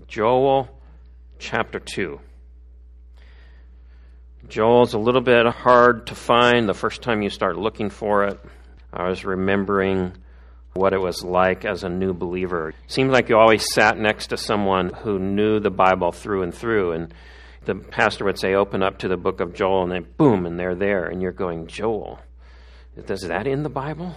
Joel chapter 2. Joel's a little bit hard to find the first time you start looking for it. I was remembering what it was like as a new believer. It seemed like you always sat next to someone who knew the Bible through and through, and the pastor would say, open up to the book of Joel, and then boom, and they're there, and you're going, Joel, is that in the Bible?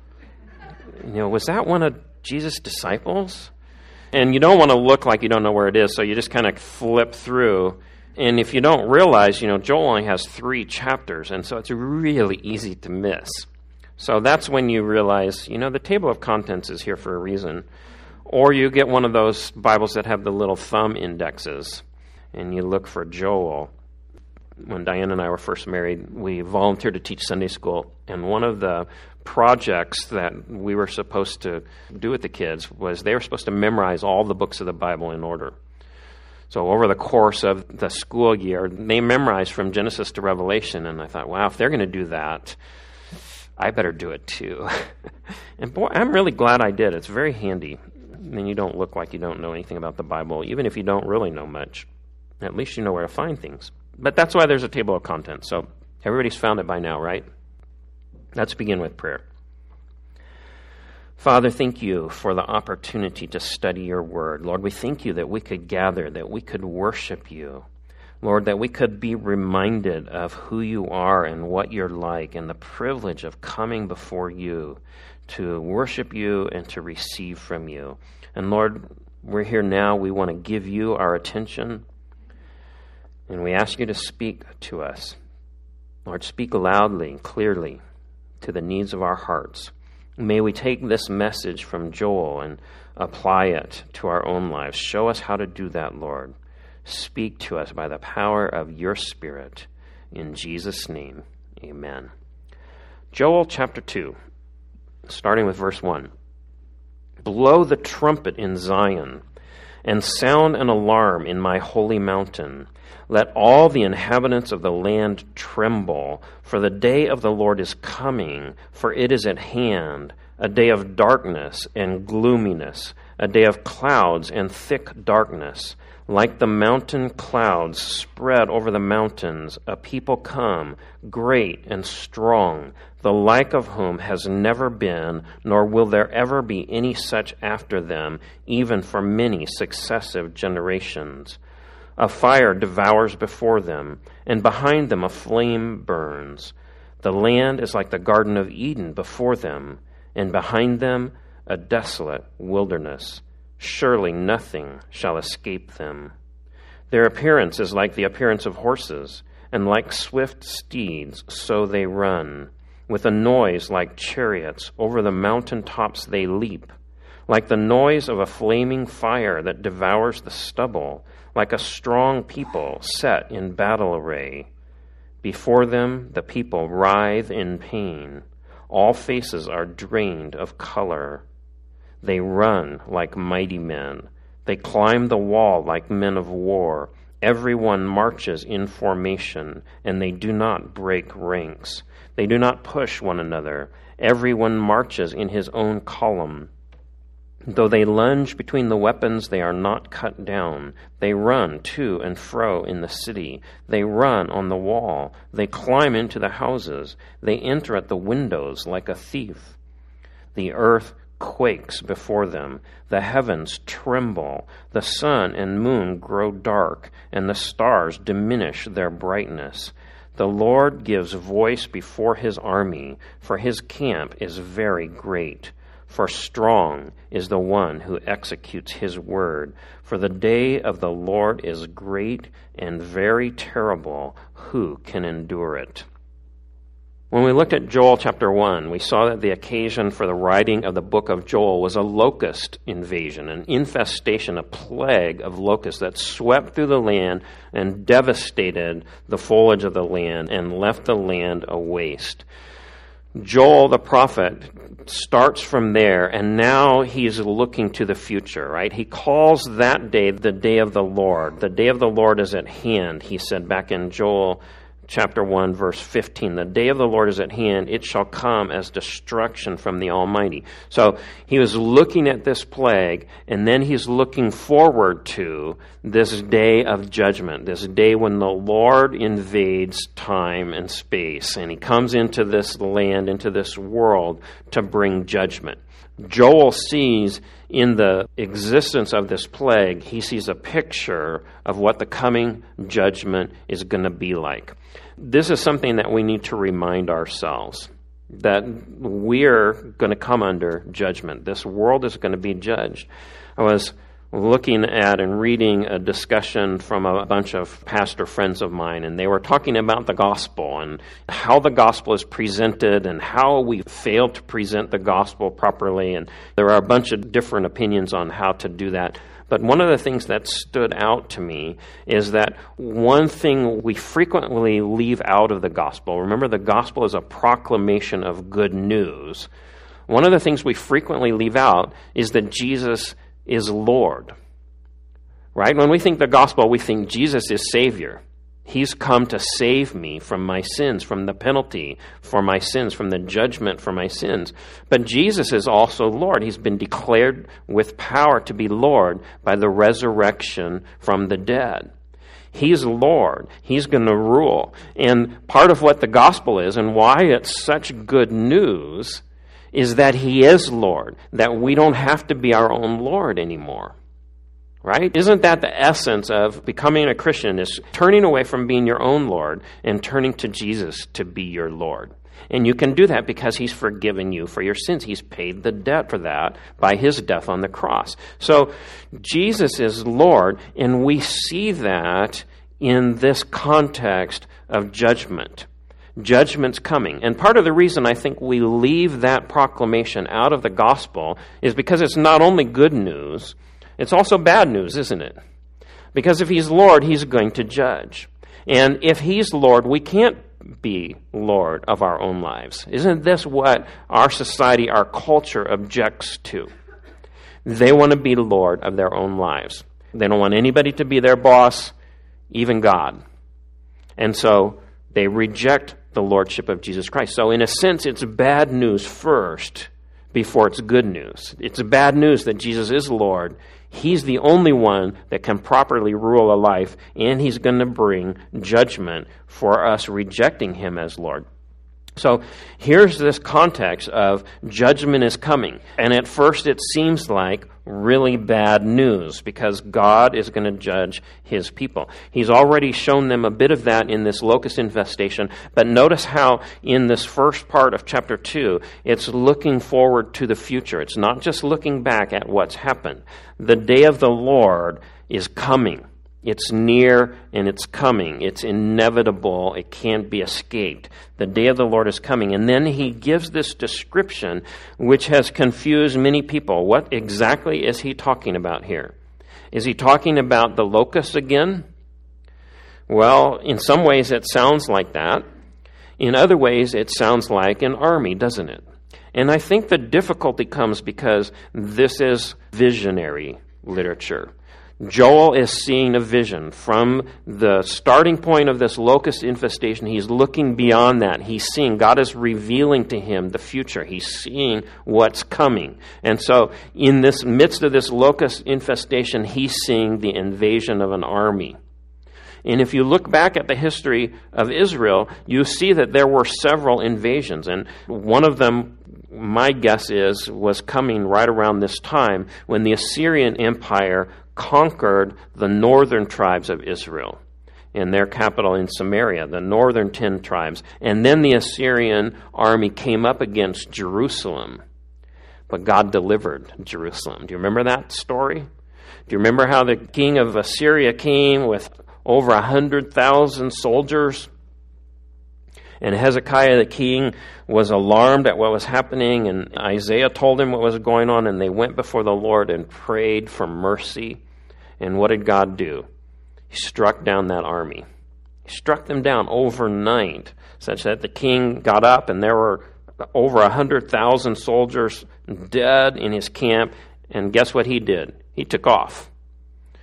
Was that one of Jesus' disciples? And you don't want to look like you don't know where it is, so you just kind of flip through. And if you don't realize, Joel only has 3 chapters, and so it's really easy to miss. So that's when you realize, the table of contents is here for a reason. Or you get one of those Bibles that have the little thumb indexes, and you look for Joel. When Diane and I were first married, we volunteered to teach Sunday school, and one of the projects that we were supposed to do with the kids was they were supposed to memorize all the books of the Bible in order. So over the course of the school year, they memorized from Genesis to Revelation, and I thought, wow, if they're going to do that, I better do it too. And boy, I'm really glad I did. It's very handy. And you don't look like you don't know anything about the Bible, even if you don't really know much. At least you know where to find things. But that's why there's a table of contents. So everybody's found it by now, right? Let's begin with prayer. Father, thank you for the opportunity to study your word. Lord, we thank you that we could gather, that we could worship you. Lord, that we could be reminded of who you are and what you're like and the privilege of coming before you to worship you and to receive from you. And Lord, we're here now. We want to give you our attention, and we ask you to speak to us. Lord, speak loudly and clearly to the needs of our hearts. May we take this message from Joel and apply it to our own lives. Show us how to do that, Lord. Speak to us by the power of your Spirit. In Jesus' name, amen. Joel chapter 2, starting with verse 1. Blow the trumpet in Zion, and sound an alarm in my holy mountain. Let all the inhabitants of the land tremble, for the day of the Lord is coming, for it is at hand, a day of darkness and gloominess, a day of clouds and thick darkness. Like the mountain clouds spread over the mountains, a people come, great and strong, the like of whom has never been, nor will there ever be any such after them, even for many successive generations. A fire devours before them, and behind them a flame burns. The land is like the Garden of Eden before them, and behind them a desolate wilderness. Surely nothing shall escape them. Their appearance is like the appearance of horses, and like swift steeds, so they run. With a noise like chariots, over the mountain tops they leap. Like the noise of a flaming fire that devours the stubble, like a strong people set in battle array. Before them the people writhe in pain. All faces are drained of color. They run like mighty men. They climb the wall like men of war. Everyone marches in formation, and they do not break ranks. They do not push one another. Everyone marches in his own column. Though they lunge between the weapons, they are not cut down. They run to and fro in the city. They run on the wall. They climb into the houses. They enter at the windows like a thief. The earth quakes before them. The heavens tremble. The sun and moon grow dark, and the stars diminish their brightness. The Lord gives voice before his army, for his camp is very great. For strong is the one who executes his word. For the day of the Lord is great and very terrible. Who can endure it? When we looked at Joel chapter 1, we saw that the occasion for the writing of the book of Joel was a locust invasion, an infestation, a plague of locusts that swept through the land and devastated the foliage of the land and left the land a waste. Joel, the prophet, starts from there, and now he's looking to the future, right? He calls that day the day of the Lord. The day of the Lord is at hand, he said back in Joel chapter 1, verse 15. The day of the Lord is at hand. It shall come as destruction from the Almighty. So he was looking at this plague, and then he's looking forward to this day of judgment, this day when the Lord invades time and space, and he comes into this land, into this world, to bring judgment. Joel sees in the existence of this plague, he sees a picture of what the coming judgment is going to be like. This is something that we need to remind ourselves, that we're going to come under judgment. This world is going to be judged. I was looking at and reading a discussion from a bunch of pastor friends of mine, and they were talking about the gospel and how the gospel is presented and how we fail to present the gospel properly. And there are a bunch of different opinions on how to do that. But one of the things that stood out to me is that one thing we frequently leave out of the gospel, remember the gospel is a proclamation of good news. One of the things we frequently leave out is that Jesus is Lord, right? When we think the gospel, we think Jesus is Savior. He's come to save me from my sins, from the penalty for my sins, from the judgment for my sins. But Jesus is also Lord. He's been declared with power to be Lord by the resurrection from the dead. He's Lord. He's going to rule. And part of what the gospel is and why it's such good news is that he is Lord, that we don't have to be our own Lord anymore, right? Isn't that the essence of becoming a Christian, is turning away from being your own Lord and turning to Jesus to be your Lord? And you can do that because he's forgiven you for your sins. He's paid the debt for that by his death on the cross. So Jesus is Lord, and we see that in this context of judgment. Judgment's coming. And part of the reason I think we leave that proclamation out of the gospel is because it's not only good news, it's also bad news, isn't it? Because if he's Lord, he's going to judge. And if he's Lord, we can't be Lord of our own lives. Isn't this what our society, our culture objects to? They want to be Lord of their own lives. They don't want anybody to be their boss, even God. And so they reject the lordship of Jesus Christ. So in a sense, it's bad news first before it's good news. It's bad news that Jesus is Lord. He's the only one that can properly rule a life, and he's going to bring judgment for us rejecting him as Lord. So here's this context of judgment is coming. And at first it seems like really bad news because God is going to judge his people. He's already shown them a bit of that in this locust infestation. But notice how in this first part of chapter 2, it's looking forward to the future. It's not just looking back at what's happened. The day of the Lord is coming. It's near and it's coming. It's inevitable. It can't be escaped. The day of the Lord is coming. And then he gives this description which has confused many people. What exactly is he talking about here? Is he talking about the locusts again? Well, in some ways it sounds like that. In other ways it sounds like an army, doesn't it? And I think the difficulty comes because this is visionary literature. Joel is seeing a vision from the starting point of this locust infestation. He's looking beyond that. He's seeing, God is revealing to him the future. He's seeing what's coming. And so in this midst of this locust infestation, he's seeing the invasion of an army. And if you look back at the history of Israel, you see that there were several invasions. And one of them, my guess is, was coming right around this time when the Assyrian Empire conquered the northern tribes of Israel in their capital in Samaria, the northern 10 tribes. And then the Assyrian army came up against Jerusalem. But God delivered Jerusalem. Do you remember that story? Do you remember how the king of Assyria came with over 100,000 soldiers? And Hezekiah the king was alarmed at what was happening, and Isaiah told him what was going on, and they went before the Lord and prayed for mercy. And what did God do? He struck down that army. He struck them down overnight, such that the king got up, and there were over 100,000 soldiers dead in his camp. And guess what he did? He took off.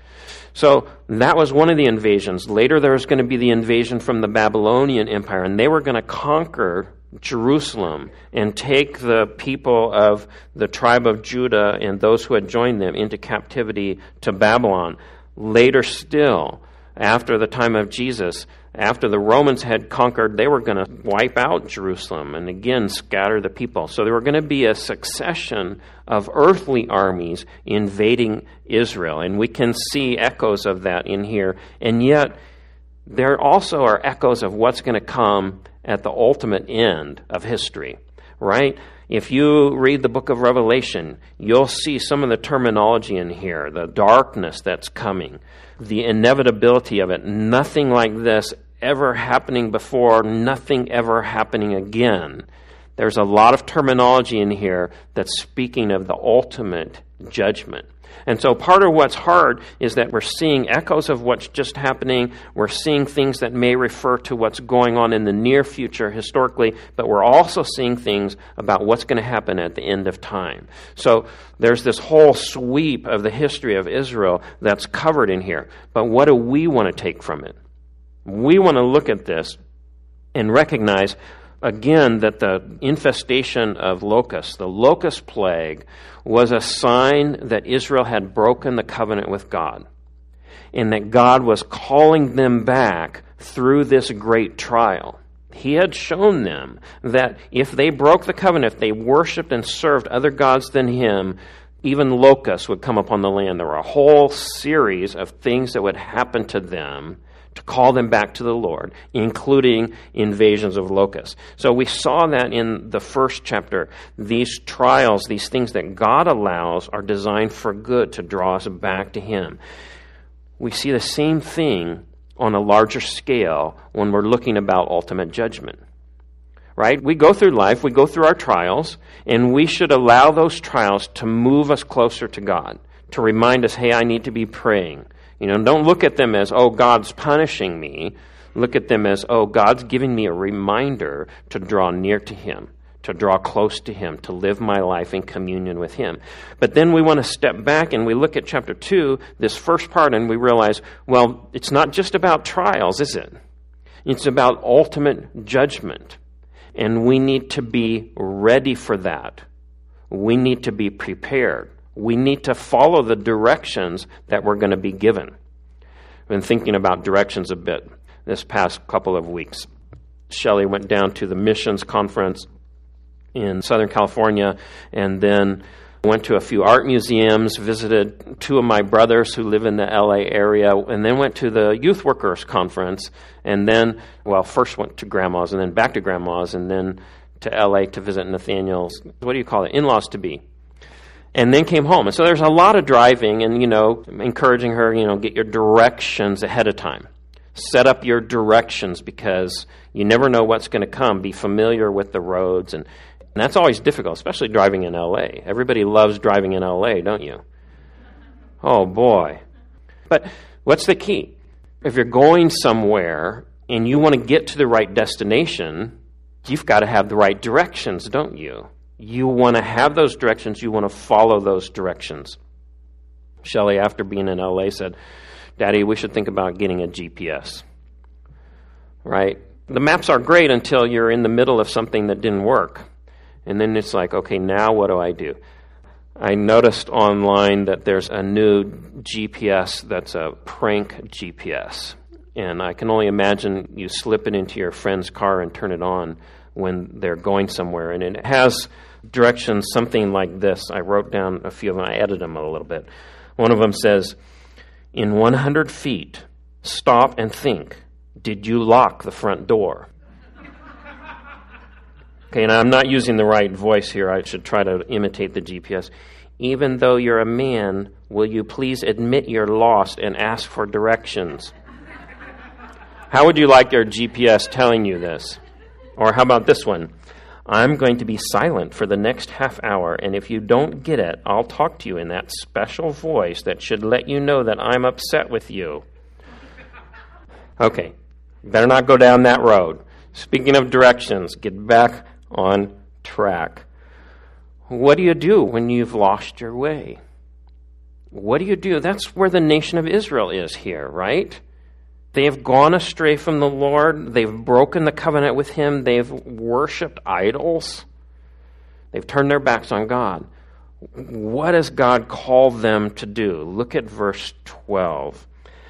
So that was one of the invasions. Later there was going to be the invasion from the Babylonian Empire, and they were going to conquer Jerusalem and take the people of the tribe of Judah and those who had joined them into captivity to Babylon. Later still, after the time of Jesus, after the Romans had conquered, they were going to wipe out Jerusalem and again scatter the people. So there were going to be a succession of earthly armies invading Israel. And we can see echoes of that in here. And yet, there also are echoes of what's going to come at the ultimate end of history, right? If you read the book of Revelation, you'll see some of the terminology in here, the darkness that's coming, the inevitability of it, nothing like this ever happening before, nothing ever happening again. There's a lot of terminology in here that's speaking of the ultimate judgment. And so part of what's hard is that we're seeing echoes of what's just happening. We're seeing things that may refer to what's going on in the near future historically, but we're also seeing things about what's going to happen at the end of time. So there's this whole sweep of the history of Israel that's covered in here. But what do we want to take from it? We want to look at this and recognize, again, that the infestation of locusts, the locust plague, was a sign that Israel had broken the covenant with God, and that God was calling them back through this great trial. He had shown them that if they broke the covenant, if they worshipped and served other gods than Him, even locusts would come upon the land. There were a whole series of things that would happen to them to call them back to the Lord, including invasions of locusts. So we saw that in the first chapter. These trials, these things that God allows, are designed for good, to draw us back to Him. We see the same thing on a larger scale when we're looking about ultimate judgment. Right? We go through life, we go through our trials, and we should allow those trials to move us closer to God, to remind us, hey, I need to be praying. Don't look at them as, oh, God's punishing me. Look at them as, oh, God's giving me a reminder to draw near to Him, to draw close to Him, to live my life in communion with Him. But then we want to step back and we look at chapter 2, this first part, and we realize, well, it's not just about trials, is it? It's about ultimate judgment. And we need to be ready for that. We need to be prepared. We need to follow the directions that we're going to be given. I've been thinking about directions a bit this past couple of weeks. Shelley went down to the missions conference in Southern California, and then went to a few art museums, visited two of my brothers who live in the LA area, and then went to the youth workers conference, and then, first went to Grandma's, and then back to Grandma's, and then to LA to visit Nathaniel's, in-laws to be. And then came home. And so there's a lot of driving and, encouraging her, get your directions ahead of time. Set up your directions because you never know what's going to come. Be familiar with the roads. And that's always difficult, especially driving in L.A. Everybody loves driving in L.A., don't you? Oh, boy. But what's the key? If you're going somewhere and you want to get to the right destination, you've got to have the right directions, don't you? You want to have those directions. You want to follow those directions. Shelley, after being in L.A., said, Daddy, we should think about getting a GPS. Right? The maps are great until you're in the middle of something that didn't work. And then it's like, okay, now what do I do? I noticed online that there's a new GPS that's a prank GPS. And I can only imagine you slip it into your friend's car and turn it on when they're going somewhere. And it has directions, something like this. I wrote down a few of them. I edited them a little bit. One of them says, in 100 feet, stop and think, did you lock the front door? Okay, and I'm not using the right voice here. I should try to imitate the GPS. Even though you're a man, will you please admit you're lost and ask for directions? How would you like your GPS telling you this? Or how about this one? I'm going to be silent for the next half hour, and if you don't get it, I'll talk to you in that special voice that should let you know that I'm upset with you. Okay, better not go down that road. Speaking of directions, get back on track. What do you do when you've lost your way? What do you do? That's where the nation of Israel is here, right? They have gone astray from the Lord. They've broken the covenant with him. They've worshipped idols. They've turned their backs on God. What does God call them to do? Look at verse 12.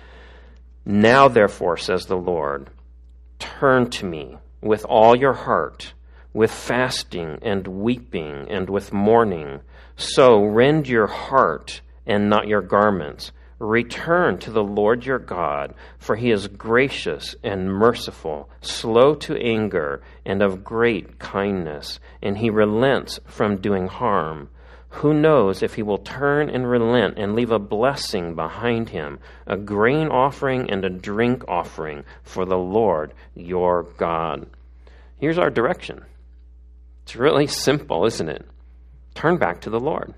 Now, therefore, says the Lord, turn to me with all your heart, with fasting and weeping and with mourning. So rend your heart and not your garments. Return to the Lord your God, for he is gracious and merciful, slow to anger, and of great kindness, and he relents from doing harm. Who knows if he will turn and relent and leave a blessing behind him, a grain offering and a drink offering for the Lord your God. Here's our direction. It's really simple, isn't it? Turn back to the Lord.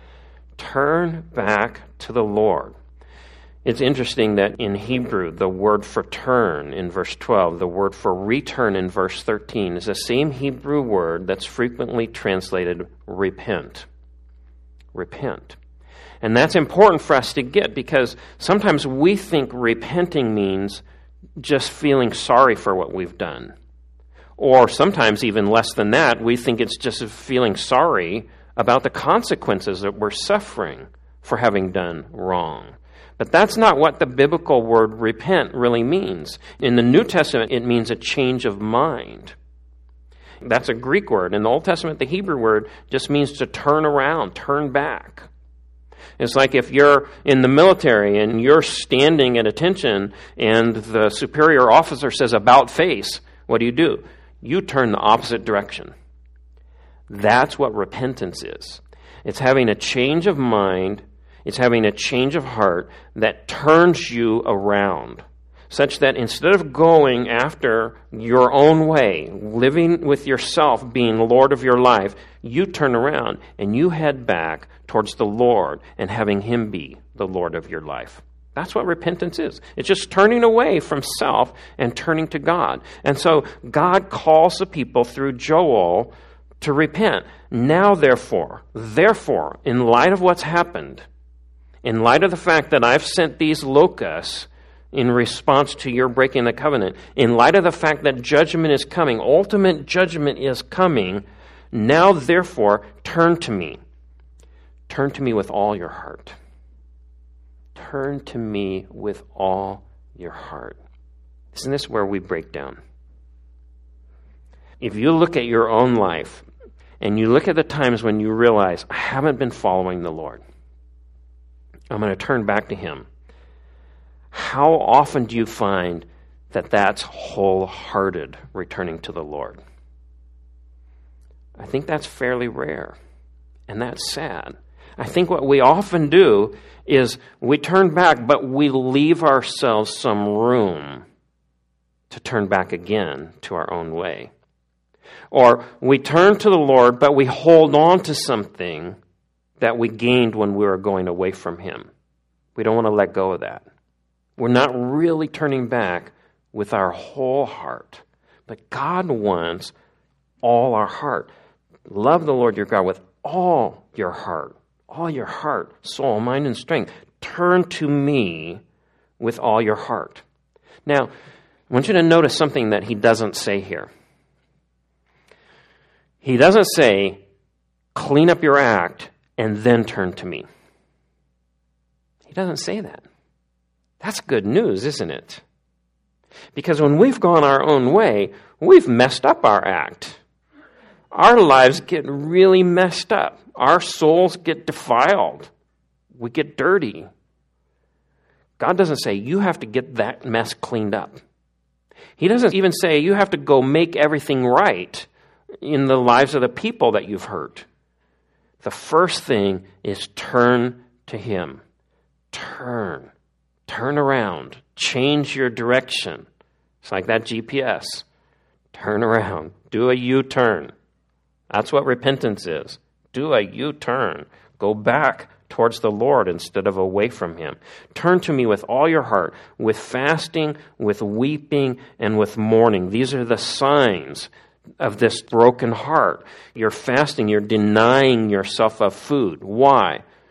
Turn back to the Lord. It's interesting that in Hebrew, the word for turn in verse 12, the word for return in verse 13 is the same Hebrew word that's frequently translated repent. Repent. And that's important for us to get because sometimes we think repenting means just feeling sorry for what we've done. Or sometimes even less than that, we think it's just feeling sorry about the consequences that we're suffering for having done wrong. But that's not what the biblical word repent really means. In the New Testament, it means a change of mind. That's a Greek word. In the Old Testament, the Hebrew word just means to turn around, turn back. It's like if you're in the military and you're standing at attention and the superior officer says about face, what do? You turn the opposite direction. That's what repentance is. It's having a change of mind. It's having a change of heart that turns you around, such that instead of going after your own way, living with yourself, being Lord of your life, you turn around and you head back towards the Lord and having him be the Lord of your life. That's what repentance is. It's just turning away from self and turning to God. And so God calls the people through Joel to repent. Now, therefore, in light of what's happened, in light of the fact that I've sent these locusts in response to your breaking the covenant, in light of the fact that judgment is coming, ultimate judgment is coming, now, therefore, turn to me. Turn to me with all your heart. Turn to me with all your heart. Isn't this where we break down? If you look at your own life and you look at the times when you realize, I haven't been following the Lord, I'm going to turn back to him. How often do you find that that's wholehearted returning to the Lord? I think that's fairly rare, and that's sad. I think what we often do is we turn back, but we leave ourselves some room to turn back again to our own way. Or we turn to the Lord, but we hold on to something that we gained when we were going away from him. We don't want to let go of that. We're not really turning back with our whole heart. But God wants all our heart. Love the Lord your God with all your heart, soul, mind, and strength. Turn to me with all your heart. Now, I want you to notice something that he doesn't say here. He doesn't say, clean up your act and then turn to me. He doesn't say that. That's good news, isn't it? Because when we've gone our own way, we've messed up our act. Our lives get really messed up. Our souls get defiled. We get dirty. God doesn't say, you have to get that mess cleaned up. He doesn't even say, you have to go make everything right in the lives of the people that you've hurt. The first thing is turn to him. Turn around. Change your direction. It's like that GPS. Turn around. Do a U-turn. That's what repentance is. Do a U-turn. Go back towards the Lord instead of away from him. Turn to me with all your heart, with fasting, with weeping, and with mourning. These are the signs of this broken heart. You're fasting. You're denying yourself of food. Why?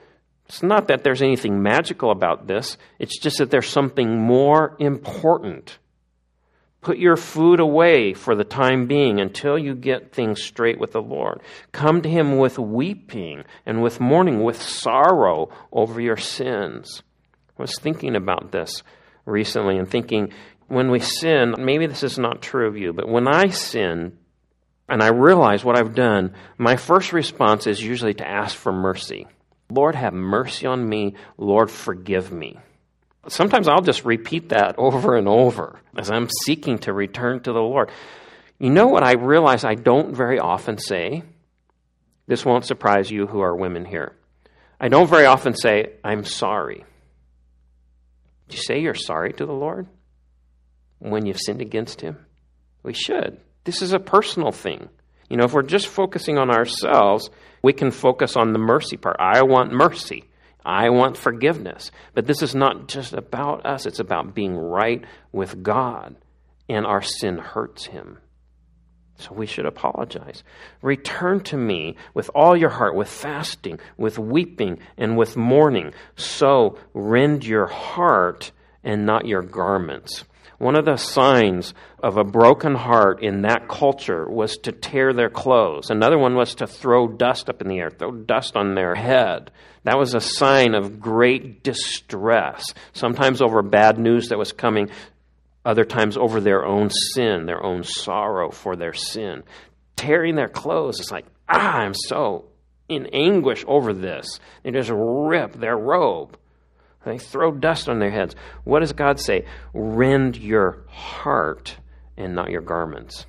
It's not that there's anything magical about this. It's just that there's something more important. Put your food away for the time being until you get things straight with the Lord. Come to Him with weeping and with mourning, with sorrow over your sins. I was thinking about this recently and thinking, when we sin, maybe this is not true of you, but when I sin and I realize what I've done, my first response is usually to ask for mercy. Lord, have mercy on me. Lord, forgive me. Sometimes I'll just repeat that over and over as I'm seeking to return to the Lord. You know what I realize I don't very often say? This won't surprise you who are women here. I don't very often say, I'm sorry. Do you say you're sorry to the Lord when you've sinned against Him? We should. This is a personal thing. You know, if we're just focusing on ourselves, we can focus on the mercy part. I want mercy. I want forgiveness. But this is not just about us. It's about being right with God. And our sin hurts Him. So we should apologize. Return to me with all your heart, with fasting, with weeping, and with mourning. So rend your heart and not your garments. One of the signs of a broken heart in that culture was to tear their clothes. Another one was to throw dust up in the air, throw dust on their head. That was a sign of great distress, sometimes over bad news that was coming, other times over their own sin, their own sorrow for their sin. Tearing their clothes, it's like, I'm so in anguish over this. They just rip their robe. They throw dust on their heads. What does God say? Rend your heart and not your garments.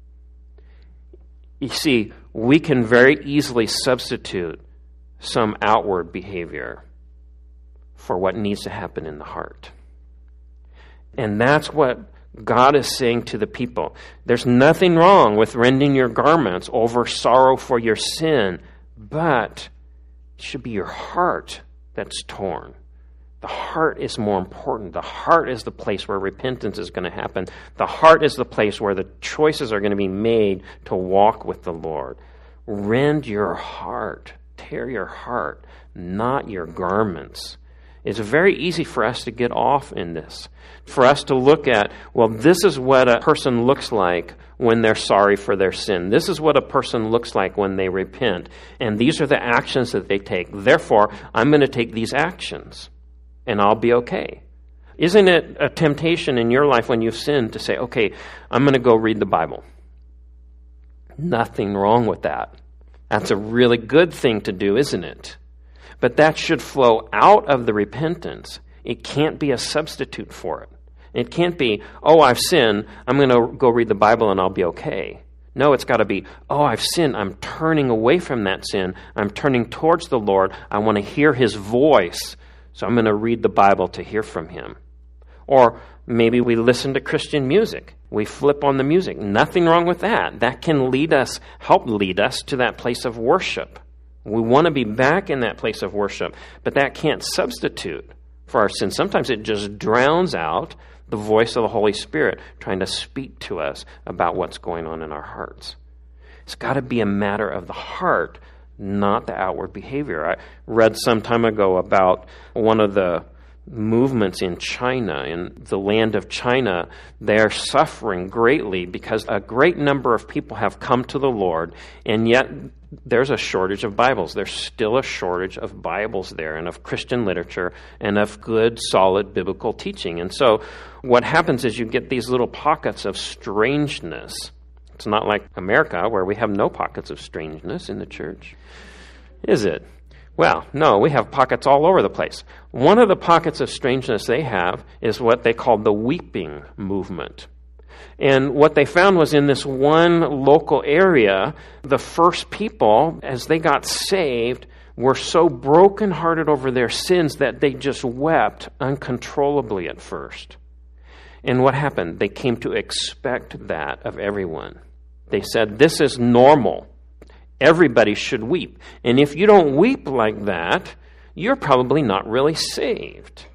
You see, we can very easily substitute some outward behavior for what needs to happen in the heart. And that's what God is saying to the people. There's nothing wrong with rending your garments over sorrow for your sin, but it should be your heart that's torn. The heart is more important. The heart is the place where repentance is going to happen. The heart is the place where the choices are going to be made to walk with the Lord. Rend your heart. Tear your heart, not your garments. It's very easy for us to get off in this. For us to look at, well, this is what a person looks like when they're sorry for their sin. This is what a person looks like when they repent. And these are the actions that they take. Therefore, I'm going to take these actions. And I'll be okay. Isn't it a temptation in your life when you've sinned to say, okay, I'm going to go read the Bible? Nothing wrong with that. That's a really good thing to do, isn't it? But that should flow out of the repentance. It can't be a substitute for it. It can't be, oh, I've sinned, I'm going to go read the Bible and I'll be okay. No, it's got to be, oh, I've sinned, I'm turning away from that sin. I'm turning towards the Lord. I want to hear His voice. So I'm going to read the Bible to hear from Him. Or maybe we listen to Christian music. We flip on the music. Nothing wrong with that. That can help lead us to that place of worship. We want to be back in that place of worship, but that can't substitute for our sin. Sometimes it just drowns out the voice of the Holy Spirit trying to speak to us about what's going on in our hearts. It's got to be a matter of the heart, not the outward behavior. I read some time ago about one of the movements in China, in the land of China. They're suffering greatly because a great number of people have come to the Lord, and yet there's a shortage of Bibles. There's still a shortage of Bibles there and of Christian literature and of good, solid biblical teaching. And so what happens is you get these little pockets of strangeness. It's not like America where we have no pockets of strangeness in the church. Is it? Well, no, we have pockets all over the place. One of the pockets of strangeness they have is what they call the weeping movement. And what they found was in this one local area, the first people, as they got saved, were so brokenhearted over their sins that they just wept uncontrollably at first. And what happened? They came to expect that of everyone. They said, this is normal. Everybody should weep. And if you don't weep like that, you're probably not really saved.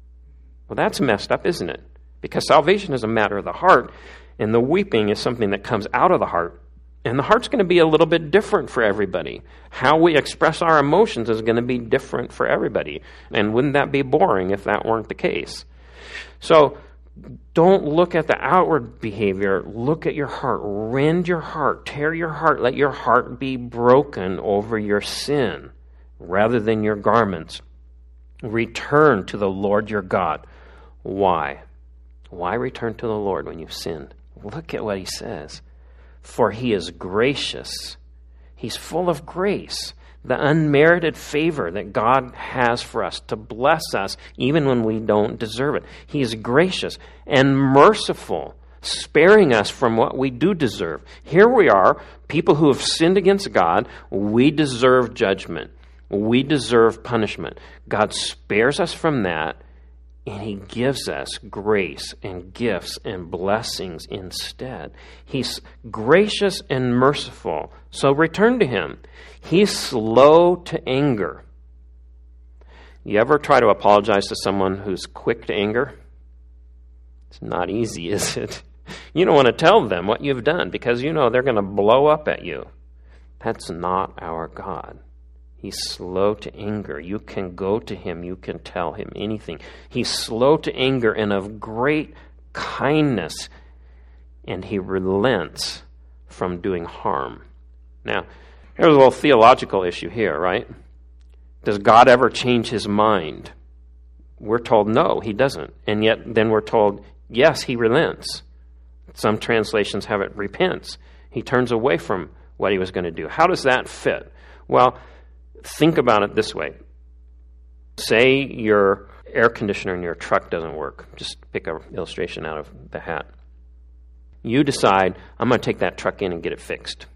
Well, that's messed up, isn't it? Because salvation is a matter of the heart, and the weeping is something that comes out of the heart And the heart's going to be a little bit different for everybody. How we express our emotions is going to be different for everybody. And wouldn't that be boring if that weren't the case? So don't look at the outward behavior. Look at your heart. Rend your heart. Tear your heart. Let your heart be broken over your sin rather than your garments. Return to the Lord your God. Why? Why return to the Lord when you've sinned? Look at what he says. For he is gracious. He's full of grace. The unmerited favor that God has for us to bless us even when we don't deserve it. He is gracious and merciful, sparing us from what we do deserve. Here we are, people who have sinned against God. We deserve judgment. We deserve punishment. God spares us from that, and he gives us grace and gifts and blessings instead. He's gracious and merciful, so return to him. He's slow to anger. You ever try to apologize to someone who's quick to anger? It's not easy, is it? You don't want to tell them what you've done because you know they're going to blow up at you. That's not our God. He's slow to anger. You can go to him. You can tell him anything. He's slow to anger and of great kindness, and he relents from doing harm. Now, there's a little theological issue here, right? Does God ever change his mind? We're told no, he doesn't. And yet then we're told, yes, he relents. Some translations have it repents. He turns away from what he was going to do. How does that fit? Well, think about it this way. Say your air conditioner in your truck doesn't work. Just pick an illustration out of the hat. You decide, I'm going to take that truck in and get it fixed.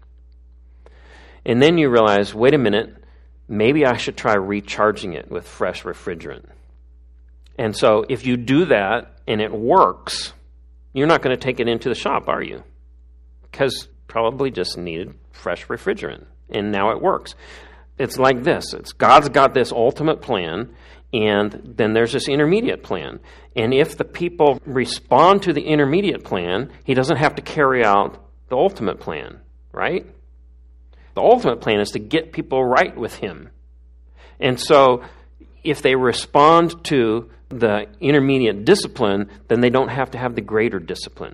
And then you realize, wait a minute, maybe I should try recharging it with fresh refrigerant. And so if you do that and it works, you're not going to take it into the shop, are you? Because probably just needed fresh refrigerant. And now it works. It's like this. God's got this ultimate plan, and then there's this intermediate plan. And if the people respond to the intermediate plan, he doesn't have to carry out the ultimate plan, right? The ultimate plan is to get people right with him. And so if they respond to the intermediate discipline, then they don't have to have the greater discipline.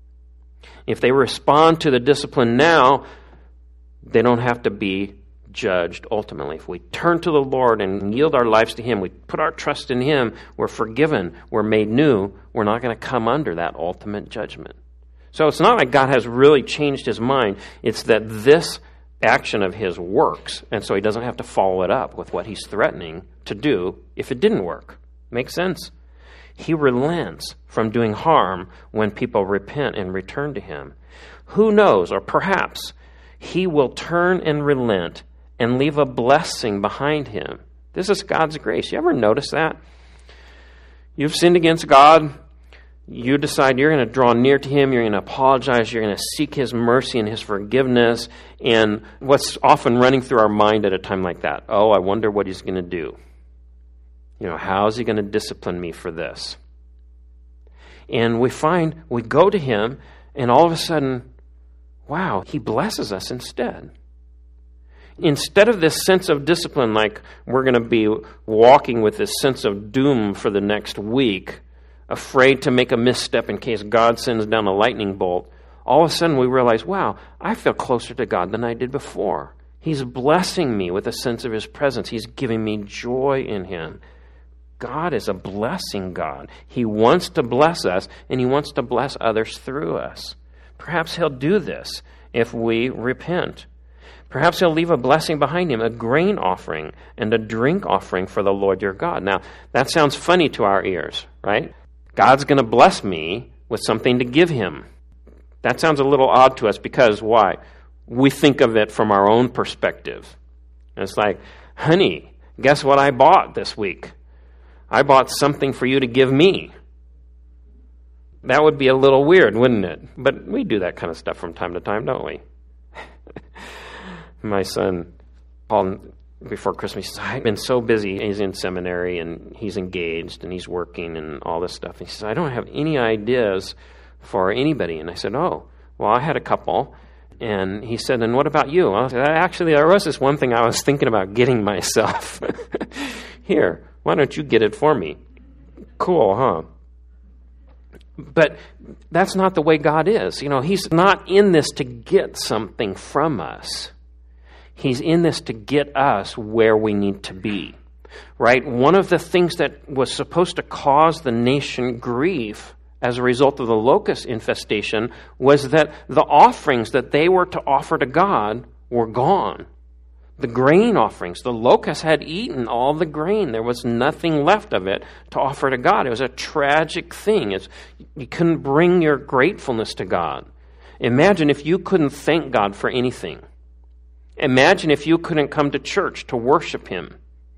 If they respond to the discipline now, they don't have to be judged ultimately. If we turn to the Lord and yield our lives to him, we put our trust in him, we're forgiven, we're made new, we're not going to come under that ultimate judgment. So it's not like God has really changed his mind. It's that this action of his works, and so he doesn't have to follow it up with what he's threatening to do if it didn't work. Makes sense? He relents from doing harm when people repent and return to him. Who knows, or perhaps he will turn and relent and leave a blessing behind him. This is God's grace. You ever notice that? You've sinned against God. You decide you're going to draw near to him. You're going to apologize. You're going to seek his mercy and his forgiveness. And what's often running through our mind at a time like that? Oh, I wonder what he's going to do. How is he going to discipline me for this? And we go to him, and all of a sudden, wow, he blesses us instead. Instead of this sense of discipline, like we're going to be walking with this sense of doom for the next week, afraid to make a misstep in case God sends down a lightning bolt, all of a sudden we realize, wow, I feel closer to God than I did before. He's blessing me with a sense of his presence. He's giving me joy in him. God is a blessing God. He wants to bless us, and he wants to bless others through us. Perhaps he'll do this if we repent. Perhaps he'll leave a blessing behind him, a grain offering and a drink offering for the Lord your God. Now, that sounds funny to our ears, right? God's going to bless me with something to give him. That sounds a little odd to us because, why? We think of it from our own perspective. And it's like, honey, guess what I bought this week? I bought something for you to give me. That would be a little weird, wouldn't it? But we do that kind of stuff from time to time, don't we? My son called before Christmas. He says, I've been so busy. He's in seminary, and he's engaged, and he's working, and all this stuff. He says, I don't have any ideas for anybody. And I said, oh, well, I had a couple. And he said, and what about you? I said, actually, there was this one thing I was thinking about getting myself. Here, why don't you get it for me? Cool, huh? But that's not the way God is. He's not in this to get something from us. He's in this to get us where we need to be, right? One of the things that was supposed to cause the nation grief as a result of the locust infestation was that the offerings that they were to offer to God were gone. The grain offerings, the locusts had eaten all the grain. There was nothing left of it to offer to God. It was a tragic thing. You couldn't bring your gratefulness to God. Imagine if you couldn't thank God for anything. Imagine if you couldn't come to church to worship Him.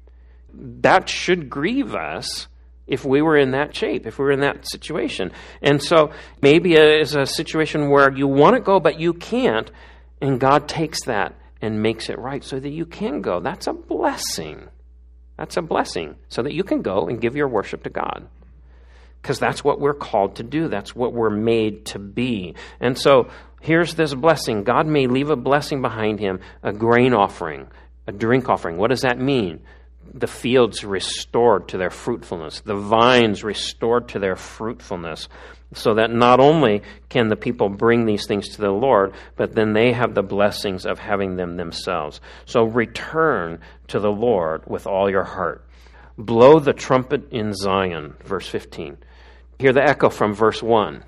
That should grieve us if we were in that shape, if we were in that situation. And so maybe it is a situation where you want to go, but you can't, and God takes that and makes it right so that you can go. That's a blessing. That's a blessing, so that you can go and give your worship to God. Because that's what we're called to do. That's what we're made to be. And so here's this blessing. God may leave a blessing behind Him, a grain offering, a drink offering. What does that mean? The fields restored to their fruitfulness, the vines restored to their fruitfulness, so that not only can the people bring these things to the Lord, but then they have the blessings of having them themselves. So return to the Lord with all your heart. Blow the trumpet in Zion, verse 15. Hear the echo from verse 1.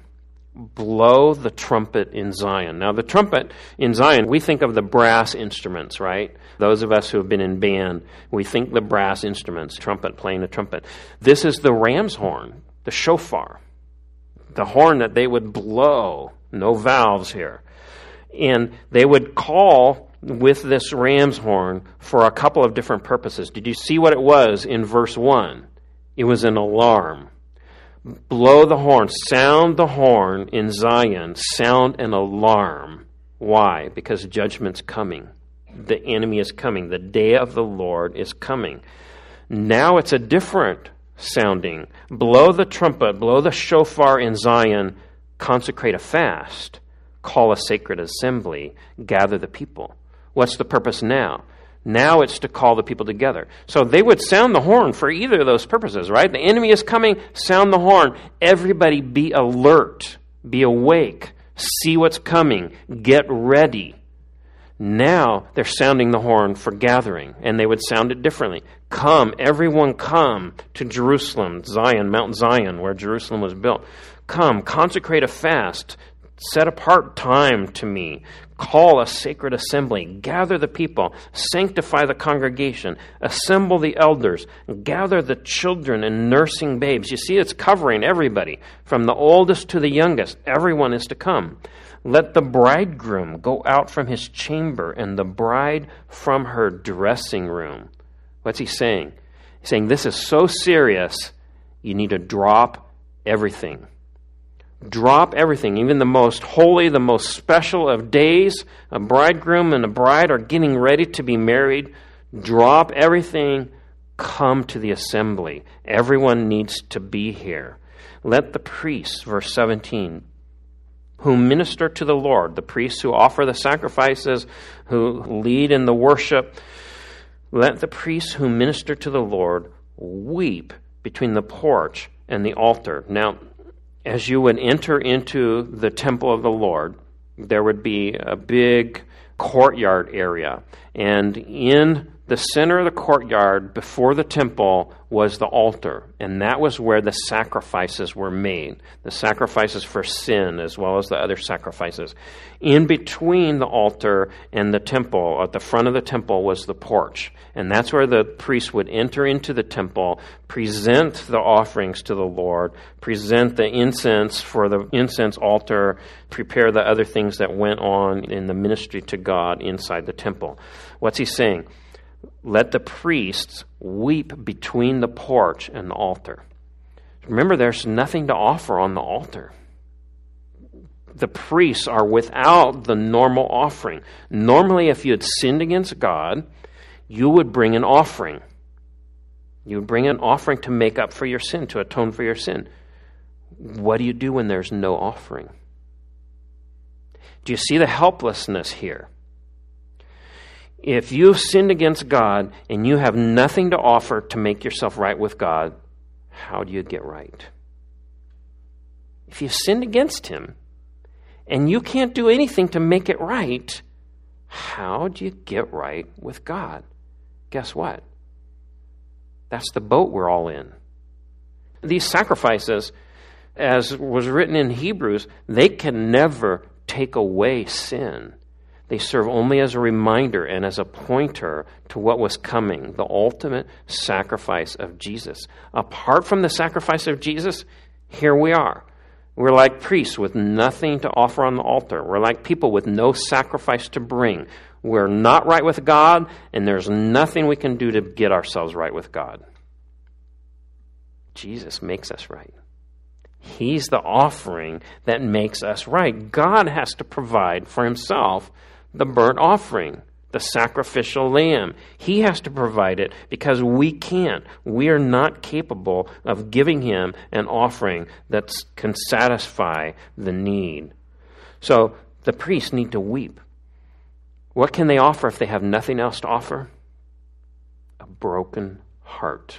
Blow the trumpet in Zion. Now, the trumpet in Zion, we think of the brass instruments, right? Those of us who have been in band, we think the brass instruments, trumpet, playing a trumpet. This is the ram's horn, the shofar, the horn that they would blow. No valves here. And they would call with this ram's horn for a couple of different purposes. Did you see what it was in verse 1? It was an alarm. Blow the horn, sound the horn in Zion, sound an alarm. Why? Because judgment's coming. The enemy is coming. The day of the Lord is coming. Now it's a different sounding. Blow the trumpet, blow the shofar in Zion, consecrate a fast, call a sacred assembly, gather the people. What's the purpose now? Now it's to call the people together. So they would sound the horn for either of those purposes, right? The enemy is coming, sound the horn. Everybody be alert, be awake, see what's coming, get ready. Now they're sounding the horn for gathering, and they would sound it differently. Come, everyone come to Jerusalem, Zion, Mount Zion, where Jerusalem was built. Come, consecrate a fast, set apart time to me. Call a sacred assembly, gather the people, sanctify the congregation, assemble the elders, gather the children and nursing babes. You see, it's covering everybody, from the oldest to the youngest. Everyone is to come. Let the bridegroom go out from his chamber and the bride from her dressing room. What's he saying? He's saying this is so serious, you need to drop everything. Drop everything, even the most holy, the most special of days. A bridegroom and a bride are getting ready to be married. Drop everything. Come to the assembly. Everyone needs to be here. Let the priests, verse 17, who minister to the Lord, the priests who offer the sacrifices, who lead in the worship, let the priests who minister to the Lord weep between the porch and the altar. Now, as you would enter into the temple of the Lord, there would be a big courtyard area. And in the center of the courtyard, before the temple, was the altar. And that was where the sacrifices were made. The sacrifices for sin, as well as the other sacrifices. In between the altar and the temple, at the front of the temple, was the porch. And that's where the priest would enter into the temple, present the offerings to the Lord, present the incense for the incense altar, prepare the other things that went on in the ministry to God inside the temple. What's he saying? Let the priests weep between the porch and the altar. Remember, there's nothing to offer on the altar. The priests are without the normal offering. Normally, if you had sinned against God, you would bring an offering. You would bring an offering to make up for your sin, to atone for your sin. What do you do when there's no offering? Do you see the helplessness here? If you've sinned against God and you have nothing to offer to make yourself right with God, how do you get right? If you've sinned against Him and you can't do anything to make it right, how do you get right with God? Guess what? That's the boat we're all in. These sacrifices, as was written in Hebrews, they can never take away sin. They serve only as a reminder and as a pointer to what was coming, the ultimate sacrifice of Jesus. Apart from the sacrifice of Jesus, here we are. We're like priests with nothing to offer on the altar. We're like people with no sacrifice to bring. We're not right with God, and there's nothing we can do to get ourselves right with God. Jesus makes us right. He's the offering that makes us right. God has to provide for Himself the burnt offering, the sacrificial lamb. He has to provide it because we can't. We are not capable of giving Him an offering that can satisfy the need. So the priests need to weep. What can they offer if they have nothing else to offer? A broken heart.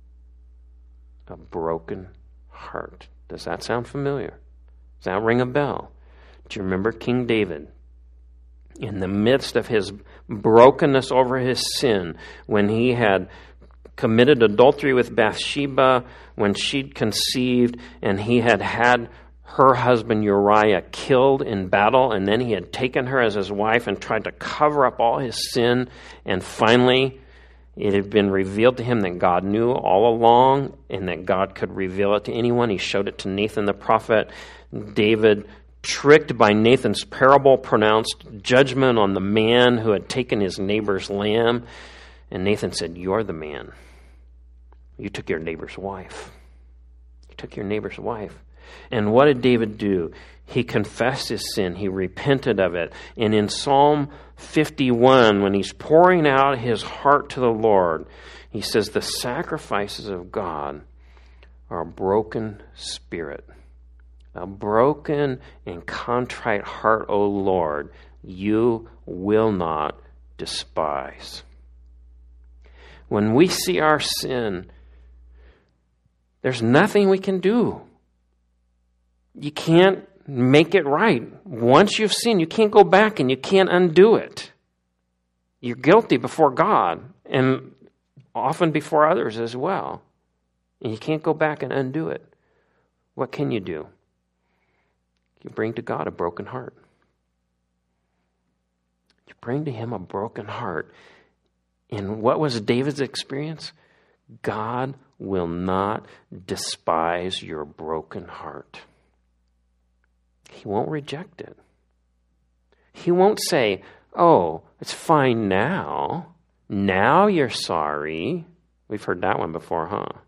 A broken heart. Does that sound familiar? Does that ring a bell? Do you remember King David? In the midst of his brokenness over his sin, when he had committed adultery with Bathsheba, when she'd conceived, and he had had her husband Uriah killed in battle, and then he had taken her as his wife and tried to cover up all his sin, and finally it had been revealed to him that God knew all along and that God could reveal it to anyone. He showed it to Nathan the prophet. David, tricked by Nathan's parable, pronounced judgment on the man who had taken his neighbor's lamb. And Nathan said, "You're the man. You took your neighbor's wife. You took your neighbor's wife." And what did David do? He confessed his sin. He repented of it. And in Psalm 51, when he's pouring out his heart to the Lord, he says, "The sacrifices of God are a broken spirit. A broken and contrite heart, O Lord, you will not despise." When we see our sin, there's nothing we can do. You can't make it right. Once you've sinned, you can't go back and you can't undo it. You're guilty before God and often before others as well. And you can't go back and undo it. What can you do? You bring to God a broken heart. You bring to Him a broken heart. And what was David's experience? God will not despise your broken heart. He won't reject it. He won't say, "Oh, it's fine now. Now you're sorry." We've heard that one before, huh?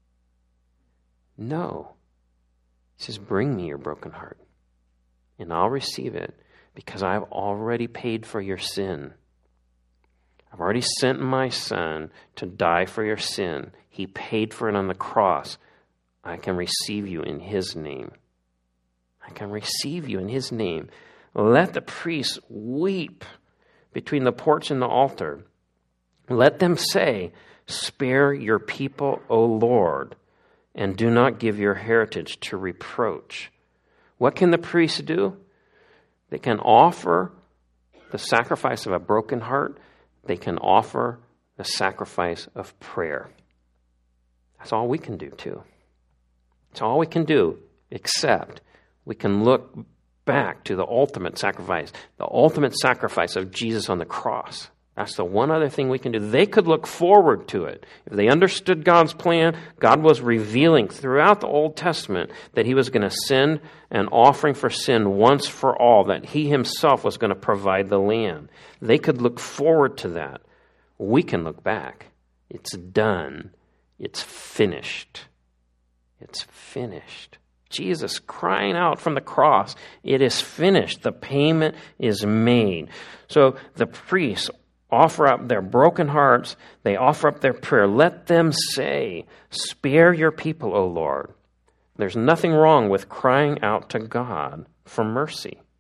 No. He says, "Bring me your broken heart, and I'll receive it because I've already paid for your sin. I've already sent my Son to die for your sin. He paid for it on the cross. I can receive you in His name. I can receive you in His name." Let the priests weep between the porch and the altar. Let them say, "Spare your people, O Lord, and do not give your heritage to reproach." What can the priests do? They can offer the sacrifice of a broken heart. They can offer the sacrifice of prayer. That's all we can do too. It's all we can do, except we can look back to the ultimate sacrifice of Jesus on the cross. That's the one other thing we can do. They could look forward to it. If they understood God's plan, God was revealing throughout the Old Testament that He was going to send an offering for sin once for all, that He Himself was going to provide the lamb. They could look forward to that. We can look back. It's done. It's finished. It's finished. Jesus crying out from the cross, "It is finished." The payment is made. So the priests offer up their broken hearts. They offer up their prayer. Let them say, "Spare your people, O Lord." There's nothing wrong with crying out to God for mercy.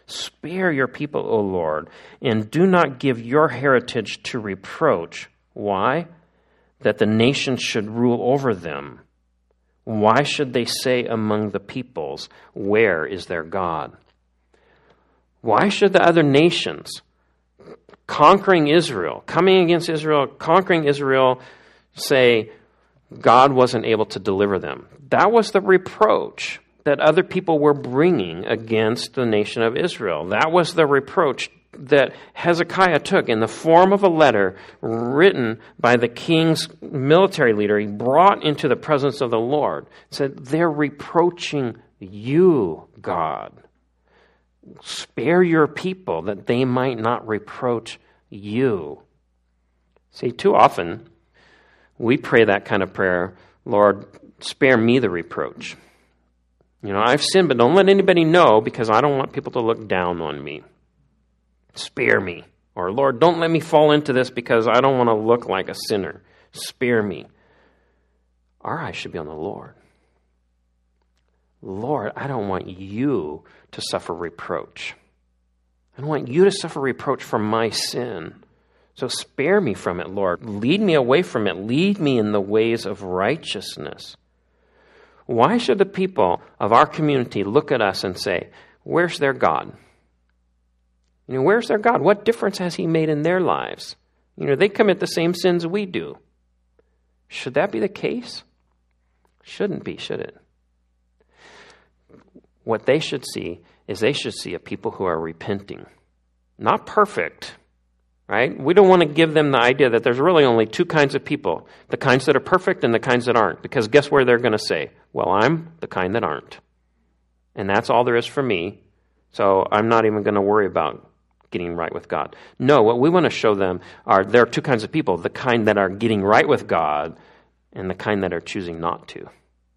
Spare your people, O Lord, and do not give your heritage to reproach. Why? That the nations should rule over them. Why should they say among the peoples, where is their God? Why should the other nations conquering Israel, coming against Israel, conquering Israel, say God wasn't able to deliver them? That was the reproach that other people were bringing against the nation of Israel. That was the reproach that Hezekiah took in the form of a letter written by the king's military leader. He brought into the presence of the Lord. He said, they're reproaching you, God. Spare your people that they might not reproach you. See, too often we pray that kind of prayer, Lord, spare me the reproach. I've sinned, but don't let anybody know because I don't want people to look down on me. Spare me. Or, Lord, don't let me fall into this because I don't want to look like a sinner. Spare me. Our eyes should be on the Lord. Lord, I don't want you to suffer reproach. I don't want you to suffer reproach for my sin. So spare me from it, Lord. Lead me away from it. Lead me in the ways of righteousness. Why should the people of our community look at us and say, where's their God? Where's their God? What difference has he made in their lives? They commit the same sins we do. Should that be the case? Shouldn't be, should it? What they should see is they should see a people who are repenting. Not perfect, right? We don't want to give them the idea that there's really only two kinds of people, the kinds that are perfect and the kinds that aren't. Because guess where they're going to say, well, I'm the kind that aren't. And that's all there is for me, so I'm not even going to worry about getting right with God. No, what we want to show them are there are two kinds of people, the kind that are getting right with God and the kind that are choosing not to.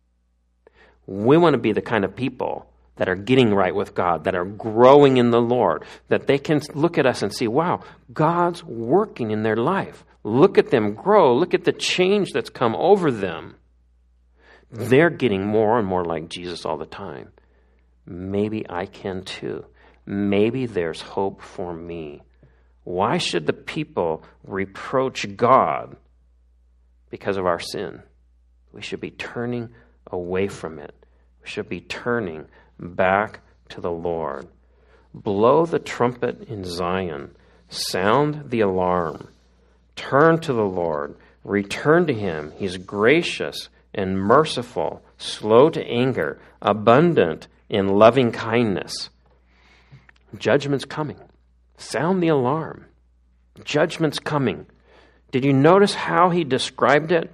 We want to be the kind of people that are getting right with God, that are growing in the Lord, that they can look at us and see, wow, God's working in their life. Look at them grow. Look at the change that's come over them. They're getting more and more like Jesus all the time. Maybe I can too. Maybe there's hope for me. Why should the people reproach God because of our sin? We should be turning away from it. We should be turning back to the Lord. Blow the trumpet in Zion. Sound the alarm. Turn to the Lord. Return to him. He's gracious and merciful, slow to anger, abundant in loving kindness. Judgment's coming. Sound the alarm. Judgment's coming. Did you notice how he described it?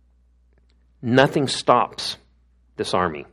Nothing stops this army.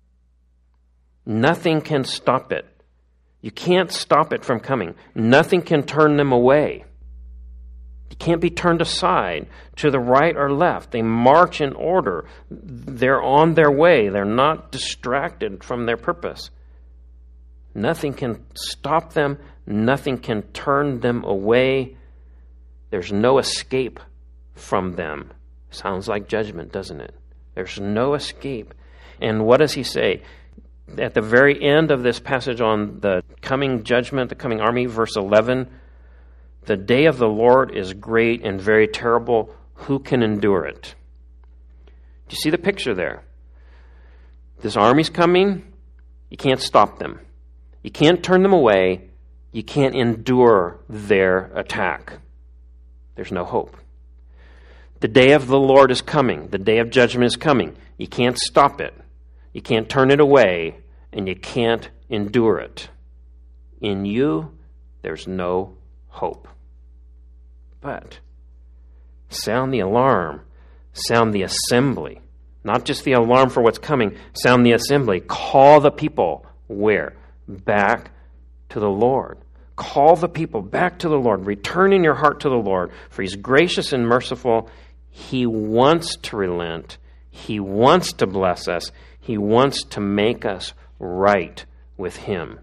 Nothing can stop it. You can't stop it from coming. Nothing can turn them away. You can't be turned aside to the right or left. They march in order. They're on their way. They're not distracted from their purpose. Nothing can stop them. Nothing can turn them away. There's no escape from them. Sounds like judgment, doesn't it? There's no escape. And what does he say? At the very end of this passage on the coming judgment, the coming army, verse 11, the day of the Lord is great and very terrible. Who can endure it? Do you see the picture there? This army's coming. You can't stop them. You can't turn them away. You can't endure their attack. There's no hope. The day of the Lord is coming. The day of judgment is coming. You can't stop it. You can't turn it away, and you can't endure it. In you, there's no hope. But sound the alarm. Sound the assembly. Not just the alarm for what's coming. Sound the assembly. Call the people. Where? Back to the Lord. Call the people back to the Lord. Return in your heart to the Lord, for he's gracious and merciful. He wants to relent. He wants to bless us. He wants to make us right with him.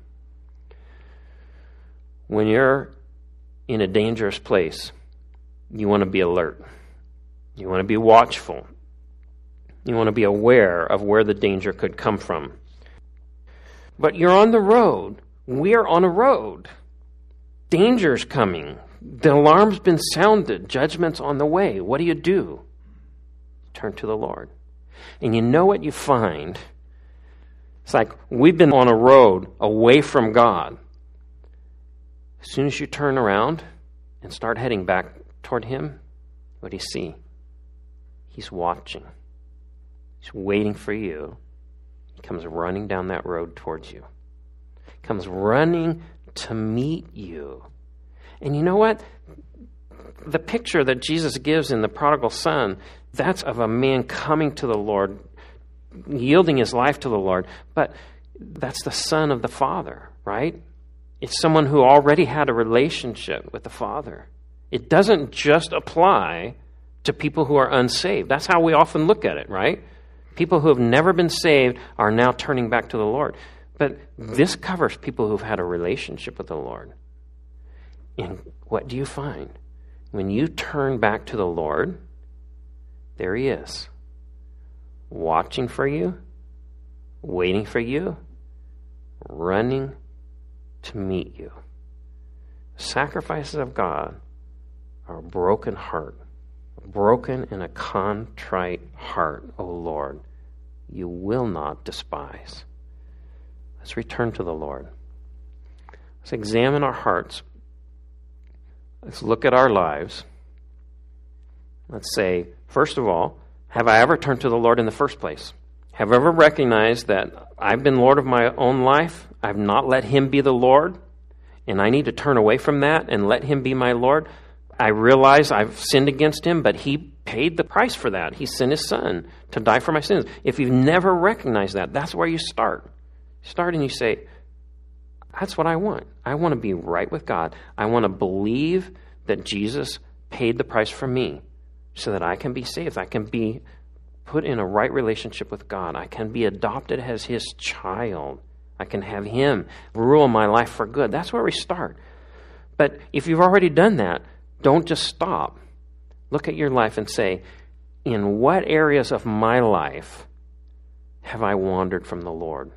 When you're in a dangerous place, you want to be alert. You want to be watchful. You want to be aware of where the danger could come from. But you're on the road we're on a road. Danger's coming. The alarm's been sounded. Judgment's on the way. What do? Turn to the Lord. And you know what you find? It's like we've been on a road away from God. As soon as you turn around and start heading back toward Him, what do you see? He's watching. He's waiting for you. He comes running down that road towards you. He comes running to meet you. And you know what? The picture that Jesus gives in the prodigal son, that's of a man coming to the Lord, yielding his life to the Lord. But that's the son of the Father, right? It's someone who already had a relationship with the Father. It doesn't just apply to people who are unsaved. That's how we often look at it, right? People who have never been saved are now turning back to the Lord. But this covers people who've had a relationship with the Lord. And what do you find? When you turn back to the Lord, there He is, watching for you, waiting for you, running to meet you. Sacrifices of God are a broken heart, a broken and a contrite heart, O Lord, you will not despise. Let's return to the Lord. Let's examine our hearts. Let's look at our lives. Let's say, first of all, have I ever turned to the Lord in the first place? Have I ever recognized that I've been Lord of my own life? I've not let Him be the Lord, and I need to turn away from that and let Him be my Lord. I realize I've sinned against Him, but He paid the price for that. He sent His Son to die for my sins. If you've never recognized that, that's where you start. Start and you say, that's what I want. I want to be right with God. I want to believe that Jesus paid the price for me so that I can be saved. I can be put in a right relationship with God. I can be adopted as His child. I can have Him rule my life for good. That's where we start. But if you've already done that, don't just stop. Look at your life and say, in what areas of my life have I wandered from the Lord?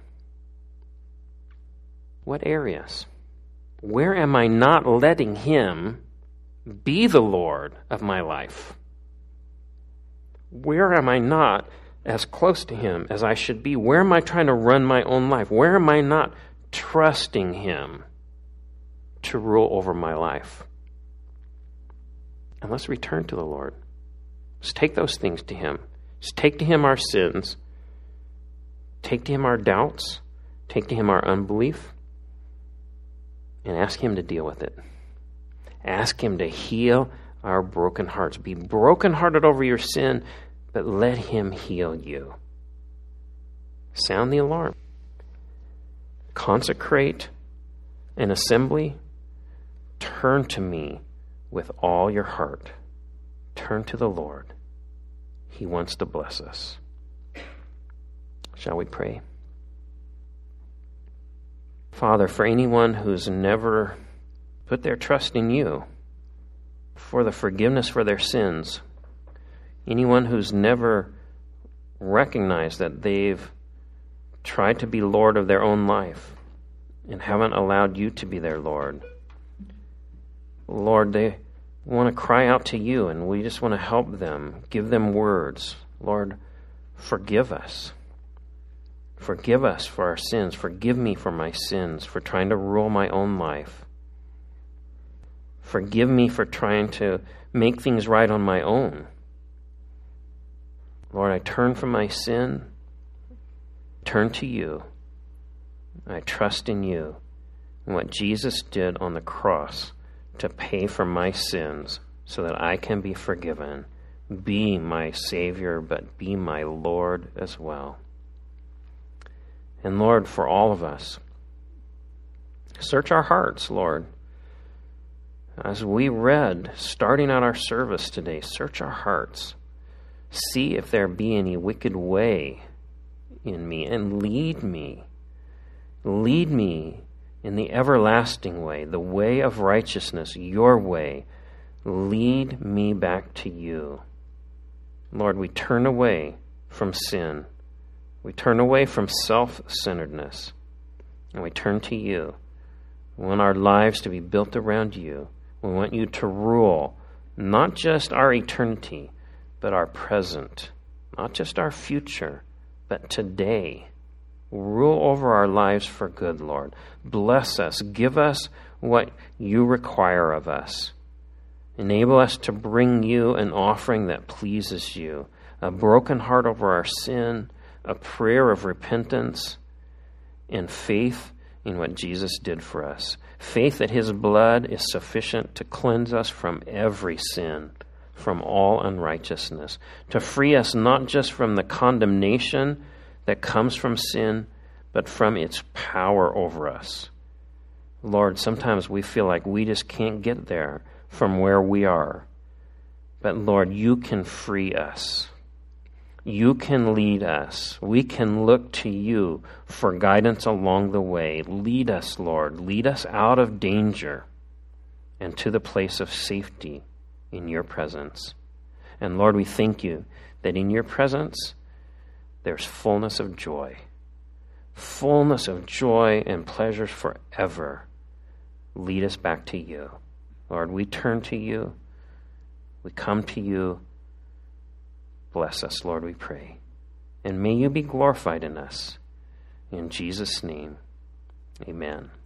What areas? Where am I not letting Him be the Lord of my life? Where am I not as close to Him as I should be? Where am I trying to run my own life? Where am I not trusting Him to rule over my life? And let's return to the Lord. Let's take those things to Him. Let's take to Him our sins. Take to Him our doubts. Take to Him our unbelief. And ask Him to deal with it. Ask Him to heal our broken hearts. Be brokenhearted over your sin, but let Him heal you. Sound the alarm. Consecrate an assembly. Turn to me with all your heart. Turn to the Lord. He wants to bless us. Shall we pray? Father, for anyone who's never put their trust in You for the forgiveness for their sins, anyone who's never recognized that they've tried to be Lord of their own life and haven't allowed You to be their Lord, Lord, they want to cry out to You, and we just want to help them, give them words. Lord, forgive us. Forgive us for our sins. Forgive me for my sins, for trying to rule my own life. Forgive me for trying to make things right on my own. Lord, I turn from my sin, turn to You. I trust in You and what Jesus did on the cross to pay for my sins so that I can be forgiven, be my Savior, but be my Lord as well. And Lord, for all of us, search our hearts, Lord. As we read, starting out our service today, search our hearts. See if there be any wicked way in me, and lead me. Lead me in the everlasting way, the way of righteousness, Your way. Lead me back to You. Lord, we turn away from sin. We turn away from self-centeredness. And we turn to You. We want our lives to be built around you. We want you to rule not just our eternity, but our present. Not just our future, but today. Rule over our lives for good, Lord. Bless us. Give us what you require of us. Enable us to bring you an offering that pleases you, a broken heart over our sin, a prayer of repentance, and faith in what Jesus did for us. Faith that his blood is sufficient to cleanse us from every sin, from all unrighteousness, to free us not just from the condemnation that comes from sin, but from its power over us. Lord, sometimes we feel like we just can't get there from where we are. But Lord, you can free us. You can lead us. We can look to you for guidance along the way. Lead us, Lord. Lead us out of danger and to the place of safety in your presence. And Lord, we thank you that in your presence there's fullness of joy. Fullness of joy and pleasures forever. Lead us back to you. Lord, we turn to you. We come to you. Bless us, Lord, we pray. And may you be glorified in us. In Jesus' name, amen.